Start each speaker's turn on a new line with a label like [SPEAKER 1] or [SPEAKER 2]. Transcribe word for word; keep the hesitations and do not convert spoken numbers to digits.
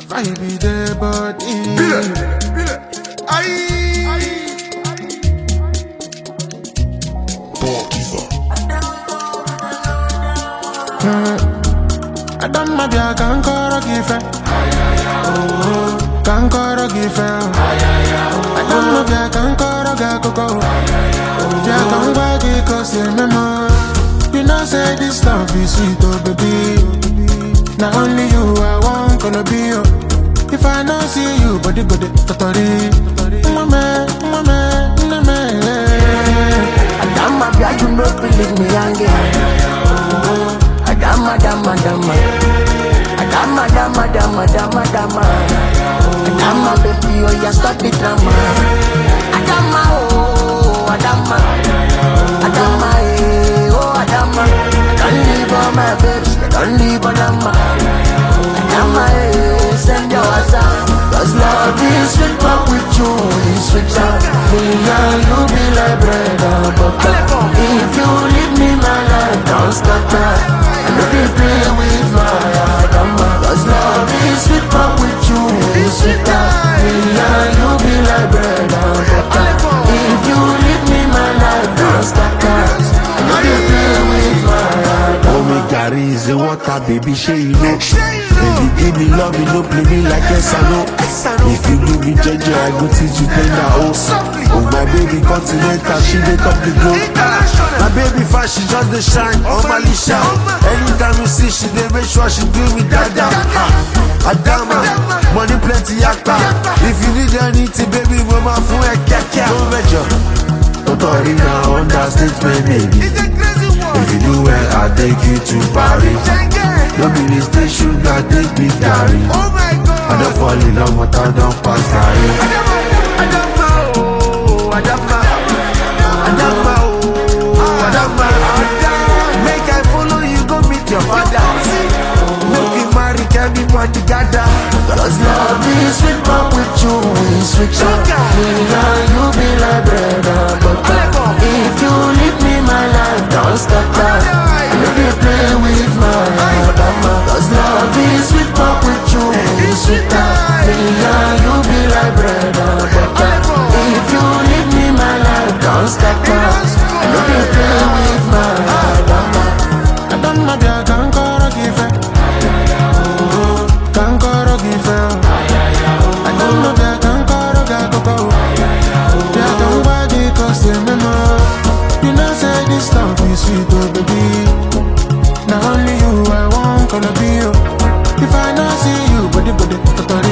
[SPEAKER 1] Vibe the body.
[SPEAKER 2] Bile, bile. Aye.
[SPEAKER 1] I don't mind ya can koro gife. Can koro gife. I don't know ya can koro ga koko. Ya can wagi cause you remember. You know say this love is sweet oh baby. Not only you I want gonna be you. If I don't see you body body totori. Mama, mama, mama.
[SPEAKER 3] Adama bia you no believe me yange. Adama, dama, dama. Adama, dama, dama, dama, dama. Adama, baby, oh, ya stop the drama. Adama, oh, Adama. Adama, eh, oh, Adama. I can't leave all my babes, I can't leave Adama. Adama, eh, send your WhatsApp. Cause love is sweet, but with you, it's sweet out. Me and you be like bread and butter. If you leave me, my life don't stop that. Baby, play with my Adama. Cause love is sweet, but with you it's sweeter. Me and you be like bread and butter. If you leave me, my life don't stop that. Baby, play with my Adama.
[SPEAKER 4] Oh, me Gary is the water, baby, shey you know. Baby, give me love, you know, play me like yes I know. If you do me J J, I go teach you tender oh. Oh, my baby continental, she dey top the globe. My baby fast, she just dey shine on my Lisha. Anytime you see, she dey make sure she do me dada. Ah, Adama, money plenty yakpa. If you need anything, baby, mama fun e keke. No major, Totori na understatement, baby. If you do well, I'll take you to Paris. Don't be the station, I take me Gary. I don't fall in love, but I don't pass Gary.
[SPEAKER 2] Adama, oh, Adama. Adama, oh, Adama.
[SPEAKER 4] Make I follow you, go meet your father. Make you marry, can be one together.
[SPEAKER 3] Cause love is sweet, but with you it's sweet. Me and you be like bread and butter. If you leave me, my life don't stop that. Baby, play with my Adama. Cause love is sweet, but with you it's sweeter. Me and you be like bread and butter. If you leave me, my life don't stop that. Baby, play with my Adama.
[SPEAKER 1] I don't know ya can koro gife. Can koro gife. I don't know ya can koro ga koko. Ya can wagi cause you remember. You know say this love is sweet oh baby. Not only you I want gonna be you. If I don't see you body body totori.